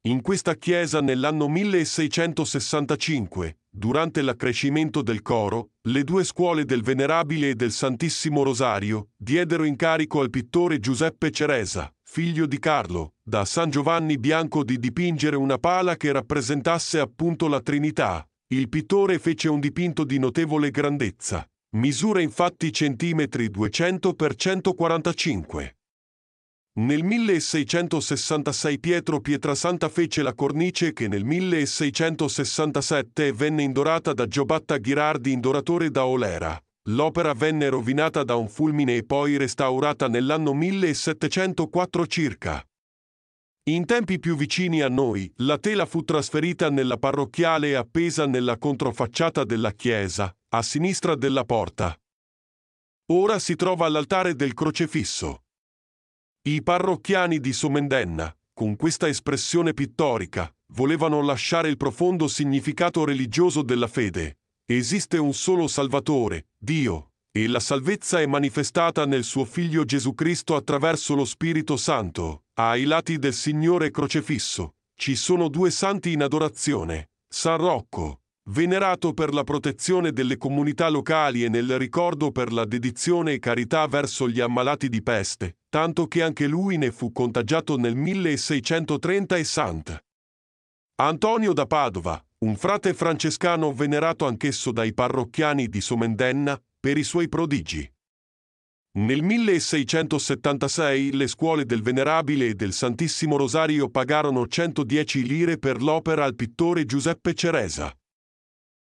In questa chiesa nell'anno 1665, durante l'accrescimento del coro, le due scuole del Venerabile e del Santissimo Rosario diedero incarico al pittore Giuseppe Ceresa, figlio di Carlo, da San Giovanni Bianco di dipingere una pala che rappresentasse appunto la Trinità. Il pittore fece un dipinto di notevole grandezza. Misura infatti centimetri 200 x 145. Nel 1666 Pietro Pietrasanta fece la cornice che nel 1667 venne indorata da Giobatta Ghirardi, indoratore da Olera. L'opera venne rovinata da un fulmine e poi restaurata nell'anno 1704 circa. In tempi più vicini a noi, la tela fu trasferita nella parrocchiale e appesa nella controfacciata della chiesa, a sinistra della porta. Ora si trova all'altare del crocefisso. I parrocchiani di Somendenna, con questa espressione pittorica, volevano lasciare il profondo significato religioso della fede. Esiste un solo Salvatore, Dio, e la salvezza è manifestata nel suo Figlio Gesù Cristo attraverso lo Spirito Santo. Ai lati del Signore crocefisso ci sono due santi in adorazione: San Rocco, venerato per la protezione delle comunità locali e nel ricordo per la dedizione e carità verso gli ammalati di peste, tanto che anche lui ne fu contagiato nel 1630, e Antonio da Padova, un frate francescano venerato anch'esso dai parrocchiani di Somendenna per i suoi prodigi. Nel 1676 le scuole del Venerabile e del Santissimo Rosario pagarono 110 lire per l'opera al pittore Giuseppe Ceresa.